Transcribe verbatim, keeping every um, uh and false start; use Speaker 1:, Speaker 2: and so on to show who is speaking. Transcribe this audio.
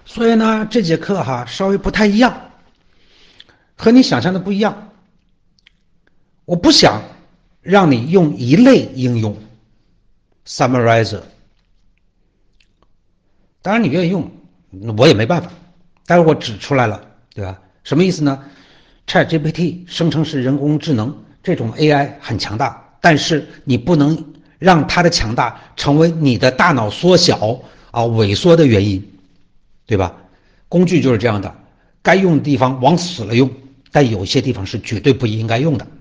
Speaker 1: 所以呢，这节课哈稍微不太一样，和你想象的不一样。我不想让你用一类应用 Summarizer， 当然你愿意用，我也没办法。但是我指出来了，对吧？什么意思呢？ ChatGPT 生成式人工智能这种 A I 很强大，但是你不能让它的强大成为你的大脑缩小啊萎缩的原因，对吧？工具就是这样的，该用的地方往死了用，但有些地方是绝对不应该用的。